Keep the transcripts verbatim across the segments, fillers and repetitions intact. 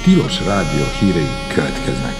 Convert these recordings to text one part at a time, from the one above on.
Tilos Rádió hírei következnek.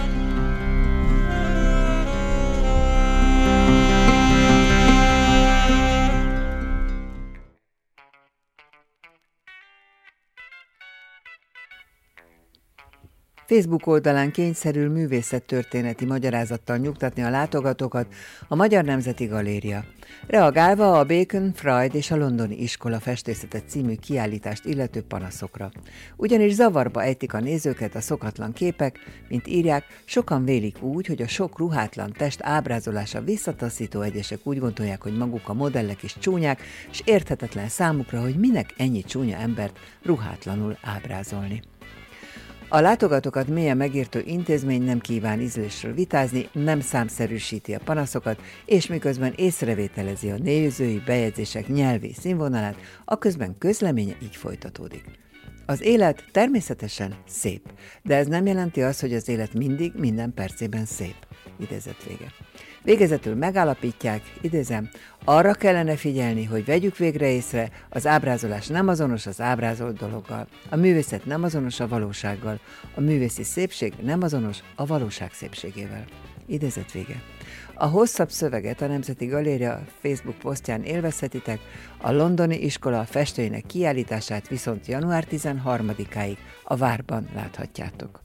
Facebook oldalán kényszerül művészettörténeti magyarázattal nyugtatni a látogatókat a Magyar Nemzeti Galéria, reagálva a Bacon, Freud és a Londoni Iskola festészete című kiállítást illető panaszokra. Ugyanis zavarba ejtik a nézőket a szokatlan képek, mint írják, sokan vélik úgy, hogy a sok ruhátlan test ábrázolása visszataszító, egyesek úgy gondolják, hogy maguk a modellek is csúnyák, és érthetetlen számukra, hogy minek ennyi csúnya embert ruhátlanul ábrázolni. A látogatókat mélyen megértő intézmény nem kíván ízlésről vitázni, nem számszerűsíti a panaszokat, és miközben észrevételezi a nézői bejegyzések nyelvi színvonalát, a közben közleménye így folytatódik. Az élet természetesen szép, de ez nem jelenti azt, hogy az élet mindig, minden percében szép. Idézet vége. Végezetül megállapítják, idézem, arra kellene figyelni, hogy vegyük végre észre, az ábrázolás nem azonos az ábrázolt dologgal, a művészet nem azonos a valósággal, a művészi szépség nem azonos a valóság szépségével. Idézet vége. A hosszabb szöveget a Nemzeti Galéria Facebook posztján élvezhetitek, a Londoni Iskola festőinek kiállítását viszont január tizenharmadikáig a Várban láthatjátok.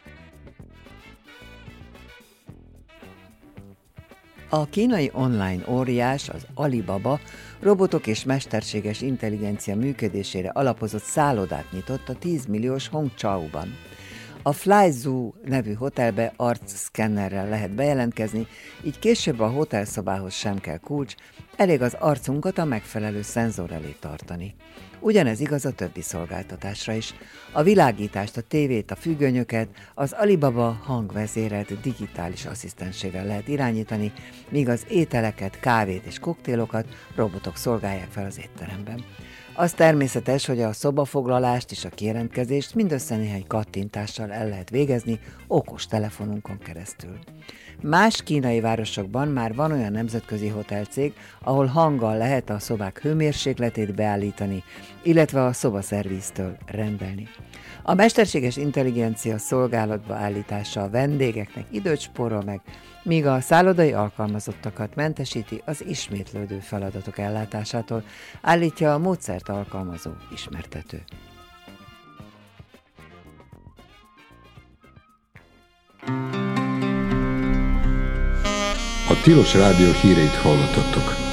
A kínai online óriás, az Alibaba robotok és mesterséges intelligencia működésére alapozott szállodát nyitott a tíz milliós Hongzhouban. A FlyZoo nevű hotelbe arcszkennerrel lehet bejelentkezni, így később a hotelszobához sem kell kulcs, elég az arcunkat a megfelelő szenzor elé tartani. Ugyanez igaz a többi szolgáltatásra is. A világítást, a tévét, a függönyöket az Alibaba hangvezérelt digitális asszisztensével lehet irányítani, míg az ételeket, kávét és koktélokat robotok szolgálják fel az étteremben. Az természetes, hogy a szobafoglalást és a kijelentkezést mindössze néhány kattintással el lehet végezni okos telefonunkon keresztül. Más kínai városokban már van olyan nemzetközi hotelcég, ahol hanggal lehet a szobák hőmérsékletét beállítani, illetve a szobaszerviztől rendelni. A mesterséges intelligencia szolgálatba állítása a vendégeknek időt spórol meg, míg a szállodai alkalmazottakat mentesíti az ismétlődő feladatok ellátásától, állítja a módszert alkalmazó ismertető. A Tilos Rádió híreit hallottattok.